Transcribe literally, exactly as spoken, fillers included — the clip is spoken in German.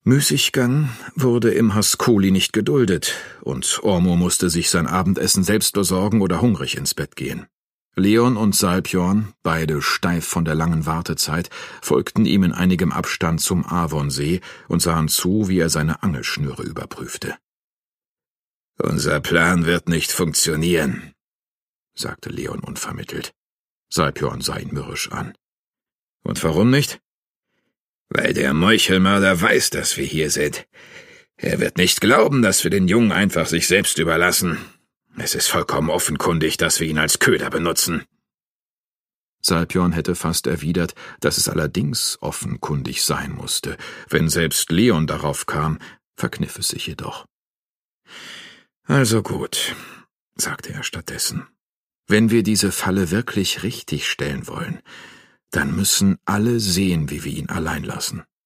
Müßiggang wurde im Haskoli nicht geduldet, und Ormo musste sich sein Abendessen selbst besorgen oder hungrig ins Bett gehen. Leon und Salbjorn, beide steif von der langen Wartezeit, folgten ihm in einigem Abstand zum Avonsee und sahen zu, wie er seine Angelschnüre überprüfte. »Unser Plan wird nicht funktionieren«, sagte Leon unvermittelt. Salbjorn sah ihn mürrisch an. »Und warum nicht?« »Weil der Meuchelmörder weiß, dass wir hier sind. Er wird nicht glauben, dass wir den Jungen einfach sich selbst überlassen. Es ist vollkommen offenkundig, dass wir ihn als Köder benutzen.« Salbjorn hätte fast erwidert, dass es allerdings offenkundig sein musste. Wenn selbst Leon darauf kam, verkniff es sich jedoch. »Also gut«, sagte er stattdessen. »Wenn wir diese Falle wirklich richtig stellen wollen, dann müssen alle sehen, wie wir ihn allein lassen.